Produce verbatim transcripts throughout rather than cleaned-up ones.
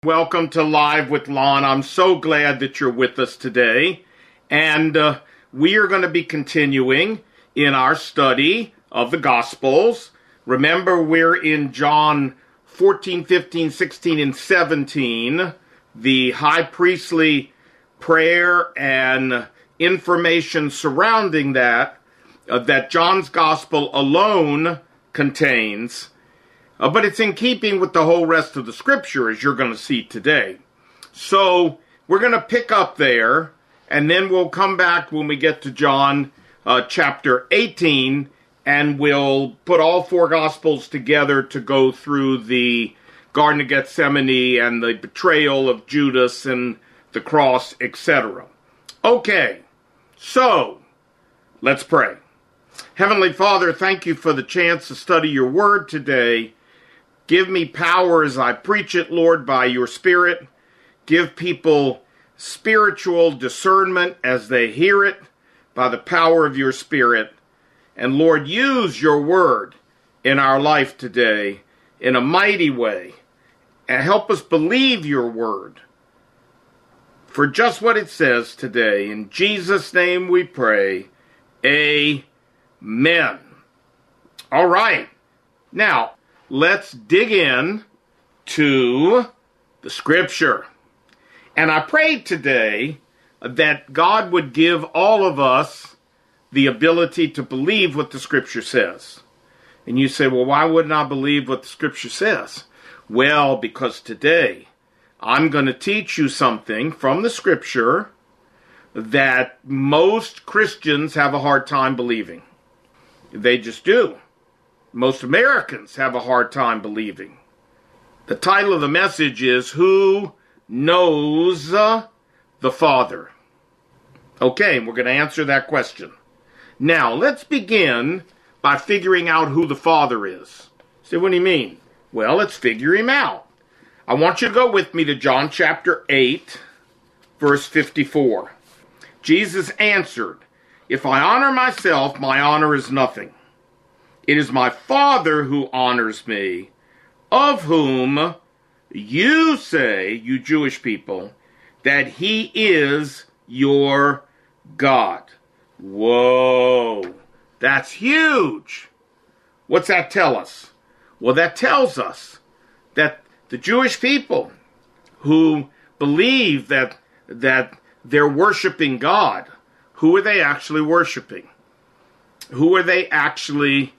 Welcome to Live with Lon. I'm so glad that you're with us today. And uh, we are going to be continuing in our study of the Gospels. Remember, we're in John fourteen, fifteen, sixteen, and seventeen. The high priestly prayer and information surrounding that, uh, that John's Gospel alone contains. Uh, but it's in keeping with the whole rest of the Scripture, as you're going to see today. So we're going to pick up there, and then we'll come back when we get to John uh, chapter eighteen, and we'll put all four Gospels together to go through the Garden of Gethsemane and the betrayal of Judas and the cross, et cetera. Okay, so let's pray. Heavenly Father, thank you for the chance to study your word today. Give me power as I preach it, Lord, by your Spirit. Give people spiritual discernment as they hear it by the power of your Spirit. And Lord, use your word in our life today in a mighty way. And help us believe your word for just what it says today. In Jesus' name we pray. Amen. All right. Now, let's dig in to the Scripture. And I prayed today that God would give all of us the ability to believe what the Scripture says. And you say, well, why wouldn't I believe what the Scripture says? Well, because today I'm going to teach you something from the Scripture that most Christians have a hard time believing. They just do. Most Americans have a hard time believing. The title of the message is, Who Knows uh, the Father? Okay, we're going to answer that question. Now, let's begin by figuring out who the Father is. Say, what do you mean? Well, let's figure him out. I want you to go with me to John chapter eight, verse fifty-four. Jesus answered, If I honor myself, my honor is nothing. It is my Father who honors me, of whom you say, you Jewish people, that he is your God. Whoa, that's huge. What's that tell us? Well, that tells us that the Jewish people who believe that, that they're worshiping God, who are they actually worshiping? Who are they actually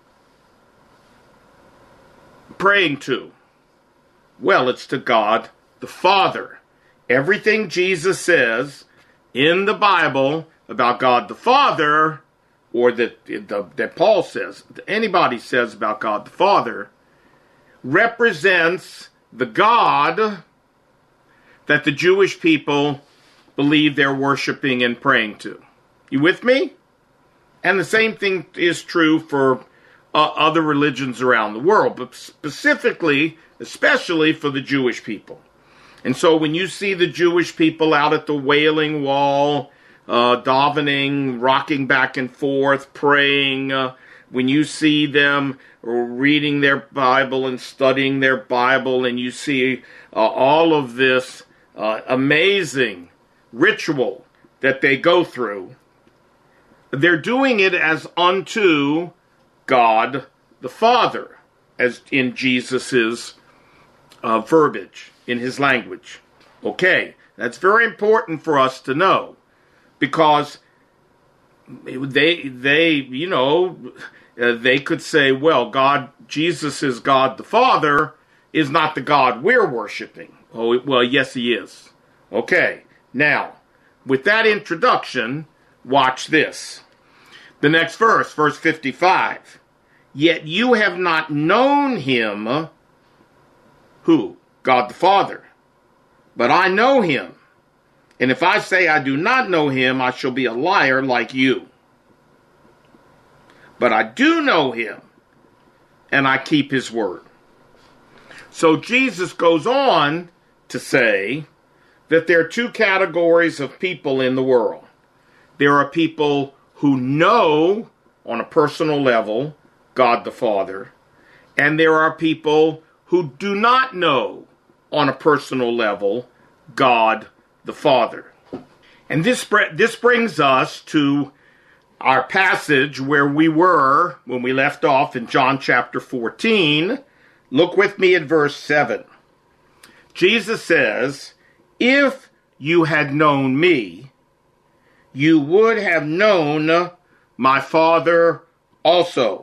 praying to? Well, it's to God the Father. Everything Jesus says in the Bible about God the Father, or that, that Paul says, that anybody says about God the Father, represents the God that the Jewish people believe they're worshiping and praying to. You with me? And the same thing is true for Uh, other religions around the world, but specifically, especially for the Jewish people. And so when you see the Jewish people out at the Wailing Wall, uh, davening, rocking back and forth, praying, uh, when you see them reading their Bible and studying their Bible, and you see uh, all of this uh, amazing ritual that they go through, they're doing it as unto God the Father, as in Jesus's uh, verbiage, in his language. Okay, that's very important for us to know, because they, they, you know, uh, they could say, well, God, Jesus is God the Father, is not the God we're worshiping. Oh, well, yes, he is. Okay, now, with that introduction, watch this. The next verse, verse fifty-five. Yet you have not known him, who? God the Father. But I know him. And if I say I do not know him, I shall be a liar like you. But I do know him, and I keep his word. So Jesus goes on to say that there are two categories of people in the world. There are people who know on a personal level God the Father, and there are people who do not know on a personal level, God the Father. And this, this brings us to our passage where we were when we left off in John chapter fourteen. Look with me at verse seven. Jesus says, "If you had known me, you would have known my Father also."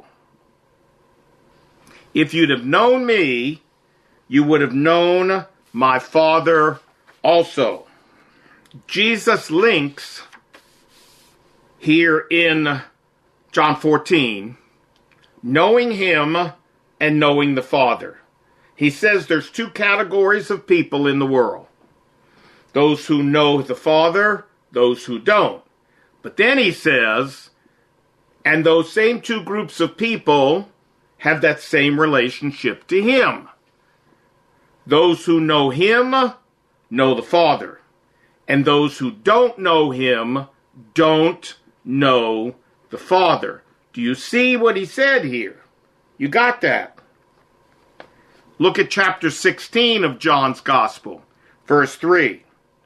If you'd have known me, you would have known my Father also. Jesus links here in John fourteen, knowing him and knowing the Father. He says there's two categories of people in the world. Those who know the Father, those who don't. But then he says, and those same two groups of people have that same relationship to him. Those who know him know the Father. And those who don't know him don't know the Father. Do you see what he said here? You got that? Look at chapter sixteen of John's Gospel, verse three.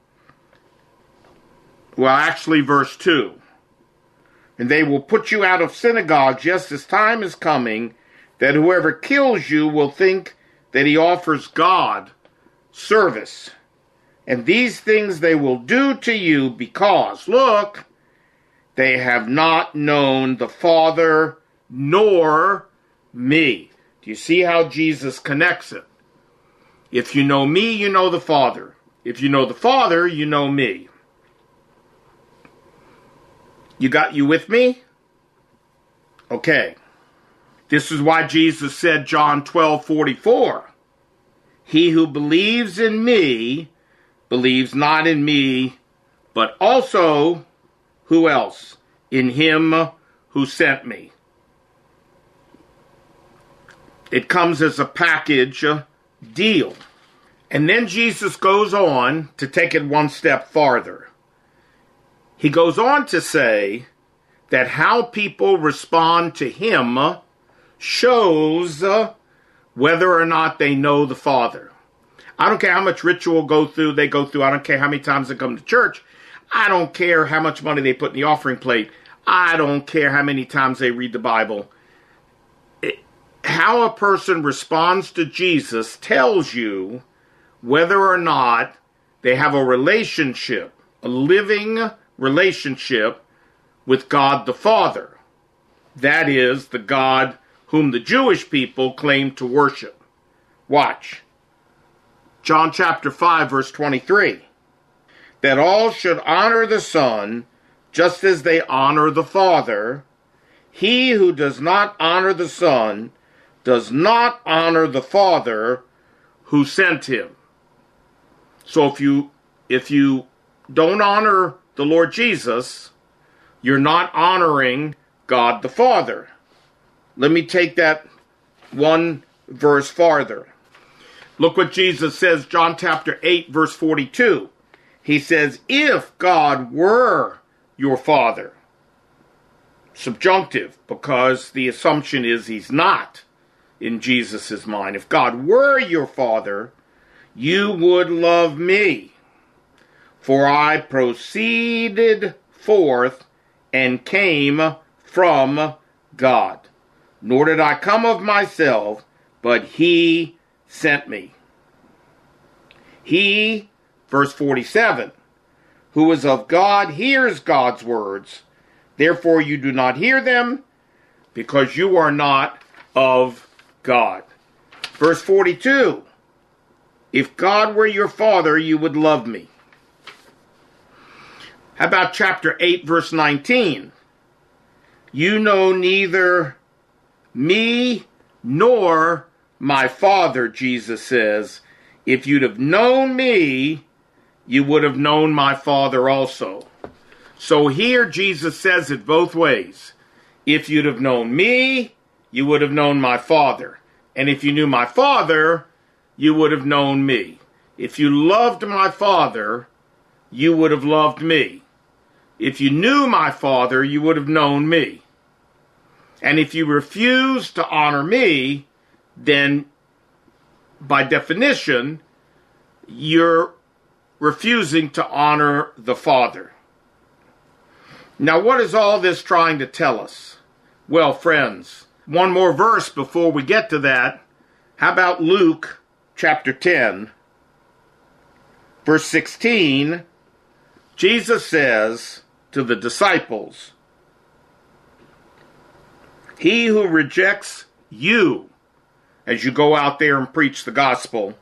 Well, actually, verse two. "And they will put you out of synagogues just as time is coming, that whoever kills you will think that he offers God service. And these things they will do to you because, look, they have not known the Father nor me." Do you see how Jesus connects it? If you know me, you know the Father. If you know the Father, you know me. You got you with me? Okay. This is why Jesus said, John twelve forty-four, "He who believes in me believes not in me, but also," who else? "In him who sent me." It comes as a package deal. And then Jesus goes on to take it one step farther. He goes on to say that how people respond to him shows whether or not they know the Father. I don't care how much ritual go through, they go through. I don't care how many times they come to church. I don't care how much money they put in the offering plate. I don't care how many times they read the Bible. It, how a person responds to Jesus tells you whether or not they have a relationship, a living relationship with God the Father. That is, the God whom the Jewish people claim to worship. Watch. John chapter five, verse twenty-three. "That all should honor the Son, just as they honor the Father. He who does not honor the Son does not honor the Father who sent him." So if you if you don't honor the Lord Jesus, you're not honoring God the Father. Let me take that one verse farther. Look what Jesus says, John chapter eight, verse forty-two. He says, "If God were your Father," subjunctive, because the assumption is he's not in Jesus' mind. "If God were your Father, you would love me, for I proceeded forth and came from God. Nor did I come of myself, but he sent me." He, verse forty-seven, "who is of God hears God's words. Therefore you do not hear them, because you are not of God." Verse forty-two, "If God were your Father, you would love me." How about chapter eight, verse nineteen? "You know neither me nor my Father," Jesus says. "If you'd have known me, you would have known my Father also." So here Jesus says it both ways. If you'd have known me, you would have known my Father. And if you knew my Father, you would have known me. If you loved my Father, you would have loved me. If you knew my Father, you would have known me. And if you refuse to honor me, then by definition, you're refusing to honor the Father. Now, what is all this trying to tell us? Well, friends, one more verse before we get to that. How about Luke chapter ten, verse sixteen? Jesus says to the disciples, "He who rejects you as you go out there and preach the gospel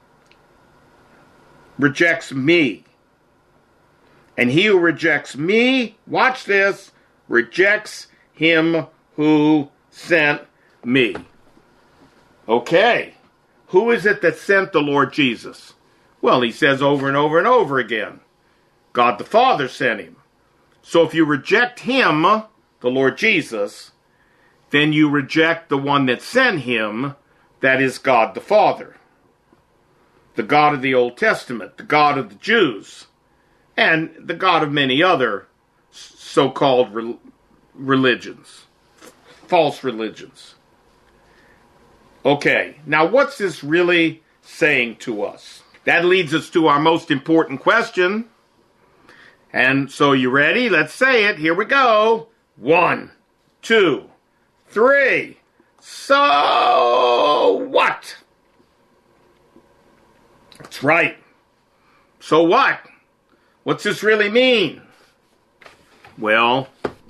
rejects me. And he who rejects me," watch this, "rejects him who sent me." Okay, who is it that sent the Lord Jesus? Well, he says over and over and over again, God the Father sent him. So if you reject him, the Lord Jesus, then you reject the one that sent him, that is God the Father, the God of the Old Testament, the God of the Jews, and the God of many other so-called re- religions, false religions. Okay, now what's this really saying to us? That leads us to our most important question. And so you ready? Let's say it. Here we go. One, two, three. So what? That's right. So what? What's this really mean? Well,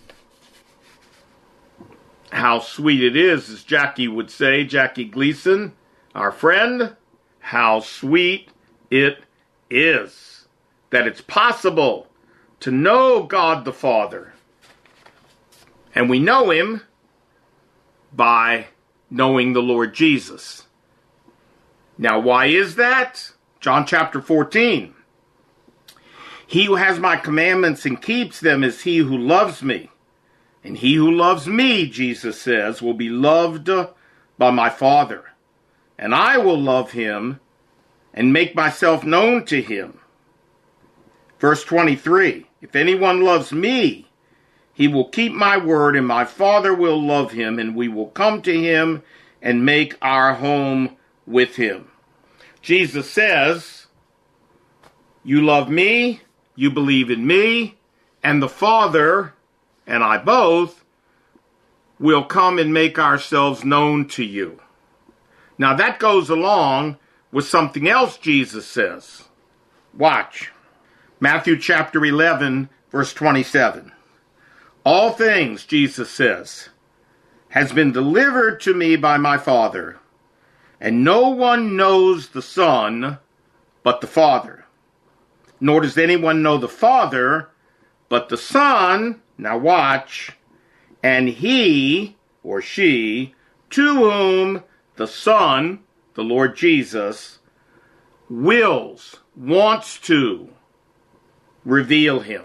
how sweet it is, as Jackie would say, Jackie Gleason, our friend, how sweet it is that it's possible to know God the Father. And we know him by knowing the Lord Jesus. Now, why is that? John chapter fourteen. He who has my commandments and keeps them is he who loves me. And he who loves me, Jesus says, will be loved by my Father. And I will love him and make myself known to him. Verse twenty-three, if anyone loves me, he will keep my word, and my Father will love him, and we will come to him and make our home with him. Jesus says, you love me, you believe in me, and the Father and I both will come and make ourselves known to you. Now that goes along with something else Jesus says. Watch. Matthew chapter eleven, verse twenty-seven. All things, Jesus says, has been delivered to me by my Father, and no one knows the Son but the Father. Nor does anyone know the Father but the Son, now watch, and he or she to whom the Son, the Lord Jesus, wills, wants to reveal him.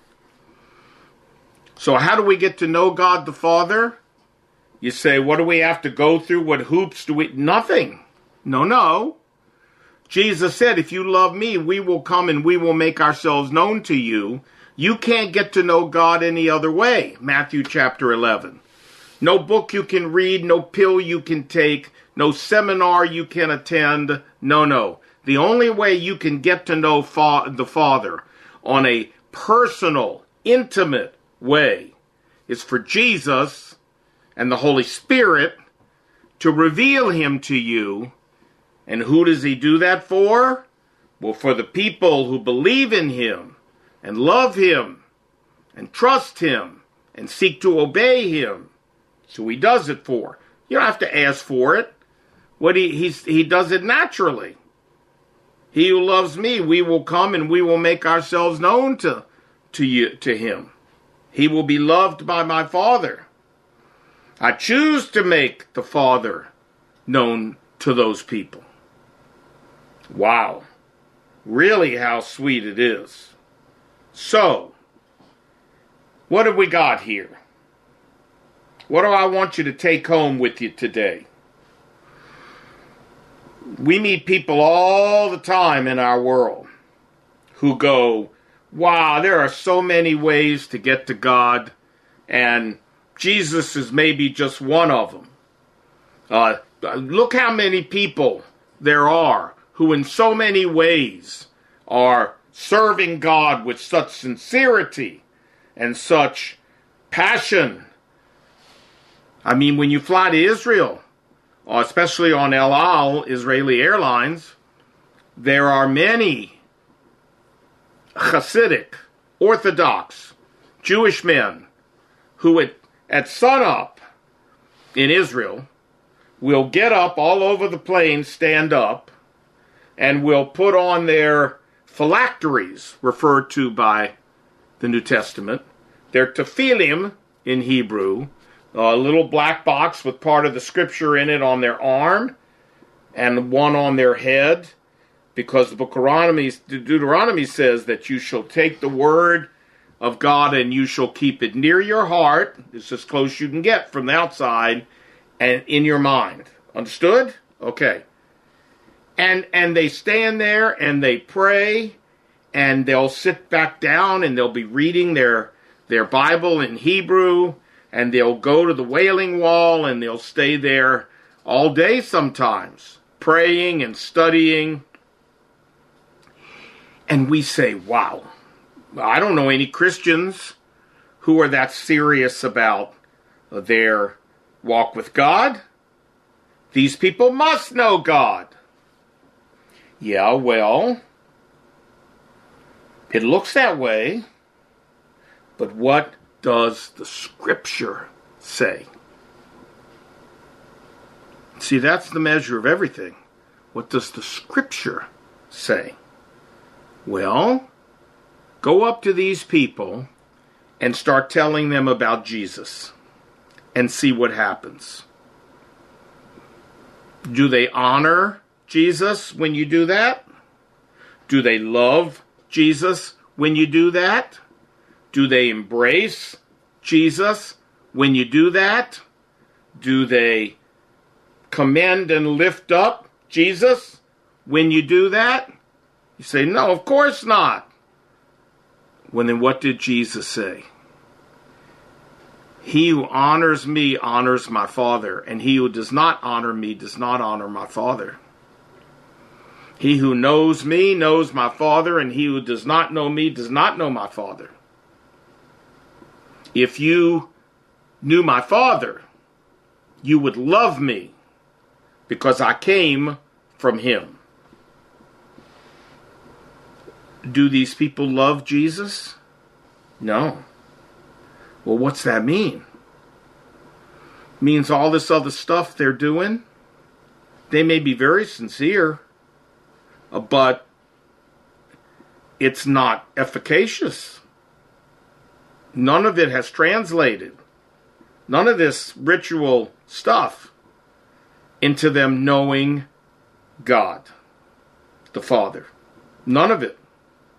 So how do we get to know God the Father? You say, what do we have to go through? What hoops do we... Nothing. No, no. Jesus said, if you love me, we will come and we will make ourselves known to you. You can't get to know God any other way. Matthew chapter eleven. No book you can read, no pill you can take, no seminar you can attend. No, no. The only way you can get to know fa- the Father on a personal, intimate way is for Jesus and the Holy Spirit to reveal him to you. And who does he do that for? Well, for the people who believe in him and love him and trust him and seek to obey him. So he does it for. You don't have to ask for it. What he he's, he does it naturally. He who loves me, we will come and we will make ourselves known to, to you, to him. He will be loved by my Father. I choose to make the Father known to those people. Wow. Really how sweet it is. So, what have we got here? What do I want you to take home with you today? We meet people all the time in our world who go, wow, there are so many ways to get to God, and Jesus is maybe just one of them. Uh, look how many people there are who in so many ways are serving God with such sincerity and such passion. I mean, when you fly to Israel, especially on El Al, Israeli Airlines, there are many Hasidic, Orthodox, Jewish men who at, at sunup in Israel will get up all over the plane, stand up, and will put on their phylacteries, referred to by the New Testament, their tefillim in Hebrew, a little black box with part of the scripture in it on their arm, and one on their head, because the book of Deuteronomy, Deuteronomy says that you shall take the word of God and you shall keep it near your heart. It's as close as you can get from the outside and in your mind. Understood? Okay. And and they stand there and they pray, and they'll sit back down and they'll be reading their their Bible in Hebrew, and they'll go to the Wailing Wall and they'll stay there all day sometimes, praying and studying. And we say, wow, I don't know any Christians who are that serious about their walk with God. These people must know God. Yeah, well, it looks that way, but what does the Scripture say? See, that's the measure of everything. What does the Scripture say? Well, go up to these people and start telling them about Jesus and see what happens. Do they honor Jesus when you do that? Do they love Jesus when you do that? Do they embrace Jesus when you do that? Do they commend and lift up Jesus when you do that? You say, no, of course not. Well, then what did Jesus say? He who honors me honors my Father, and he who does not honor me does not honor my Father. He who knows me knows my Father, and he who does not know me does not know my Father. If you knew my Father, you would love me, because I came from him. Do these people love Jesus? No. Well, what's that mean? It means all this other stuff they're doing, they may be very sincere, but it's not efficacious. None of it has translated. None of this ritual stuff into them knowing God, the Father. None of it.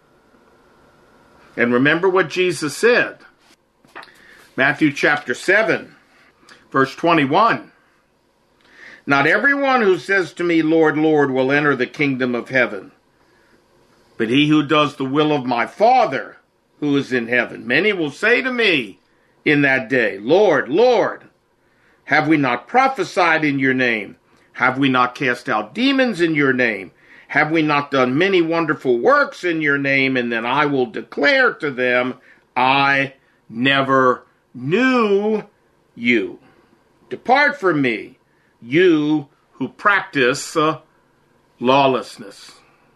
And remember what Jesus said. Matthew chapter seven, verse twenty-one. Not everyone who says to me, Lord, Lord, will enter the kingdom of heaven, but he who does the will of my Father who is in heaven. Many will say to me in that day, Lord, Lord, have we not prophesied in your name? Have we not cast out demons in your name? Have we not done many wonderful works in your name? And then I will declare to them, I never knew you. Depart from me, you who practice uh, lawlessness.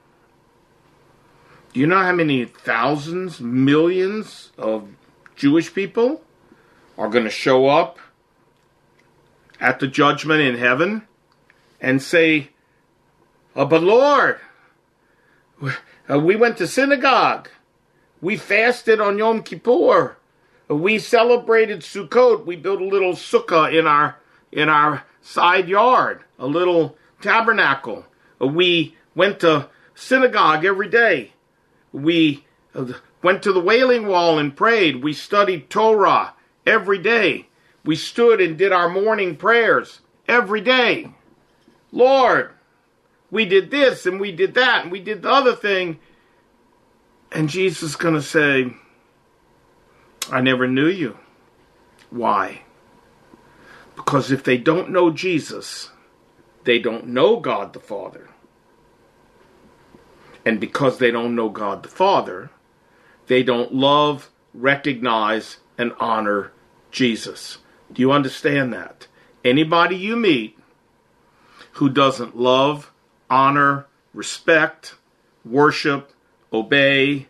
Do you know how many thousands, millions of Jewish people are going to show up at the judgment in heaven and say, oh, but Lord, we went to synagogue. We fasted on Yom Kippur. We celebrated Sukkot. We built a little sukkah in our in our side yard, a little tabernacle. We went to synagogue every day. We went to the Wailing Wall and prayed. We studied Torah every day. We stood and did our morning prayers every day. Lord, we did this and we did that and we did the other thing. And Jesus is going to say, I never knew you. Why? Because if they don't know Jesus, they don't know God the Father. And because they don't know God the Father, they don't love, recognize, and honor Jesus. Do you understand that? Anybody you meet who doesn't love, honor, respect, worship, obey,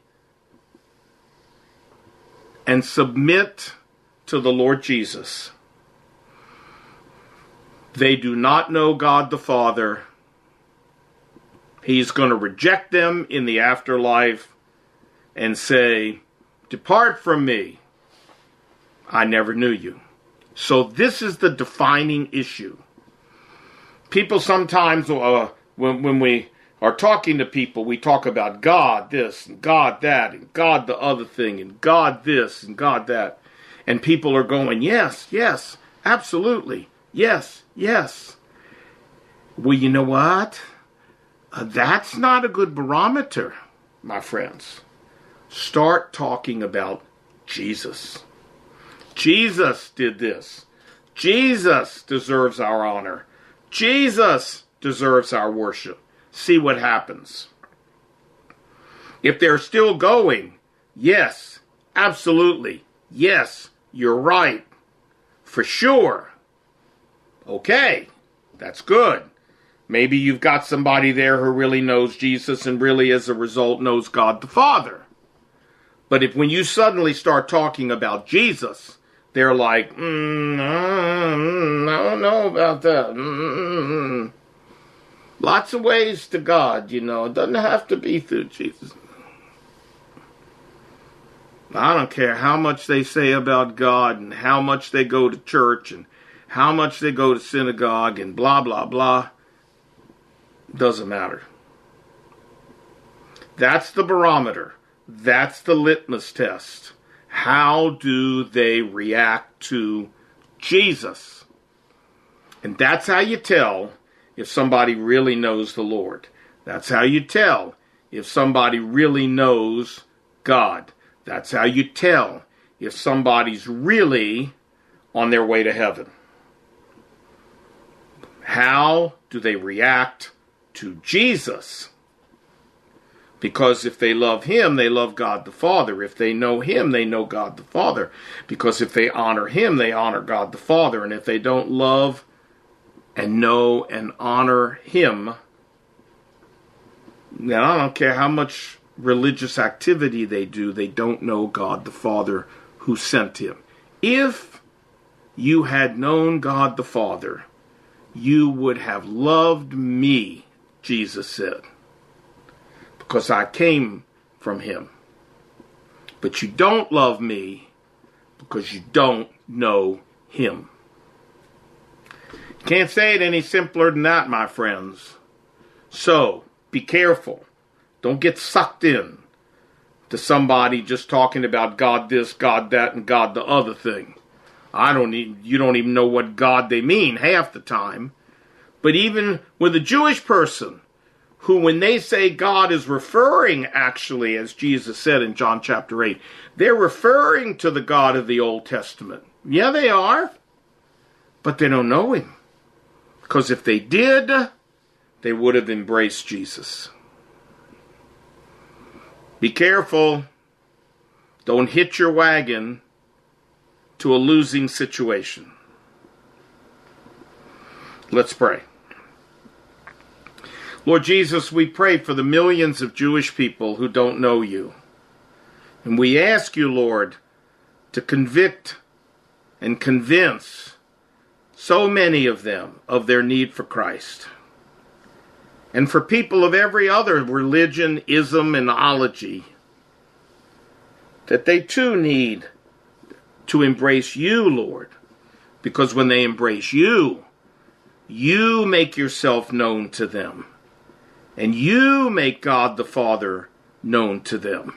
and submit to the Lord Jesus, they do not know God the Father. He's going to reject them in the afterlife and say, "Depart from me. I never knew you." So this is the defining issue. People sometimes, uh, when, when we are talking to people, we talk about God this and God that and God the other thing and God this and God that. And people are going, yes, yes, absolutely, yes, yes. Well, you know what? Uh, that's not a good barometer, my friends. Start talking about Jesus. Jesus did this. Jesus deserves our honor. Jesus deserves our worship. See what happens. If they're still going, yes, absolutely, yes, you're right, for sure. Okay, that's good. Maybe you've got somebody there who really knows Jesus and really, as a result, knows God the Father. But if when you suddenly start talking about Jesus, they're like, mm, I don't know about that. Mm-mm. Lots of ways to God, you know. It doesn't have to be through Jesus. I don't care how much they say about God and how much they go to church and how much they go to synagogue and blah, blah, blah. Doesn't matter. That's the barometer. That's the litmus test. How do they react to Jesus? And that's how you tell if somebody really knows the Lord. That's how you tell if somebody really knows God. That's how you tell if somebody's really on their way to heaven. How do they react to Jesus? Because if they love him, they love God the Father. If they know him, they know God the Father. Because if they honor him, they honor God the Father. And if they don't love and know and honor him, then I don't care how much religious activity they do, they don't know God the Father who sent him. If you had known God the Father, you would have loved me, Jesus said, because I came from him. But you don't love me because you don't know him. You can't say it any simpler than that, my friends. So, be careful. Don't get sucked in to somebody just talking about God this, God that, and God the other thing. I don't even, you don't even know what God they mean half the time. But even with a Jewish person, who when they say God is referring actually, as Jesus said in John chapter eight, they're referring to the God of the Old Testament. Yeah, they are. But they don't know him. Because if they did, they would have embraced Jesus. Be careful. Don't hitch your wagon to a losing situation. Let's pray. Lord Jesus, we pray for the millions of Jewish people who don't know you. And we ask you, Lord, to convict and convince so many of them of their need for Christ. And for people of every other religion, ism, and ology, that they too need to embrace you, Lord. Because when they embrace you, you make yourself known to them. And you make God the Father known to them.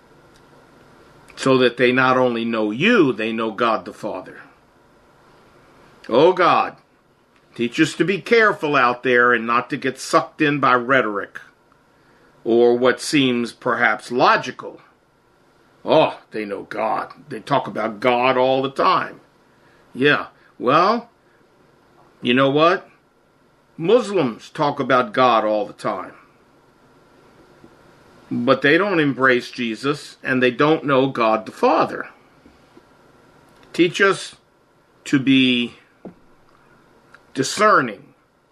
So that they not only know you, they know God the Father. Oh God, teach us to be careful out there and not to get sucked in by rhetoric or what seems perhaps logical. Oh, they know God. They talk about God all the time. Yeah, well, you know what? Muslims talk about God all the time. but they don't embrace Jesus, and they don't know God the Father. Teach us to be discerning,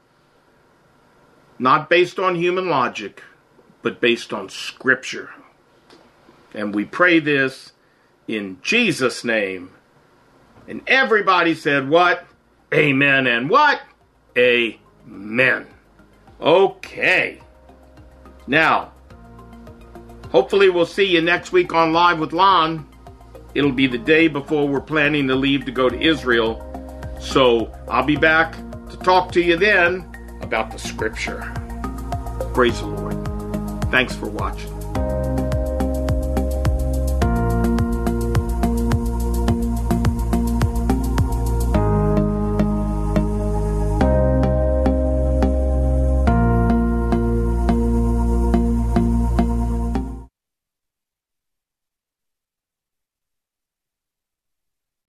not based on human logic, but based on Scripture. And we pray this in Jesus' name. And everybody said what? Amen and what? Amen. Okay. Now, hopefully we'll see you next week on Live with Lon. It'll be the day before we're planning to leave to go to Israel. So I'll be back to talk to you then about the Scripture. Praise the Lord. Thanks for watching.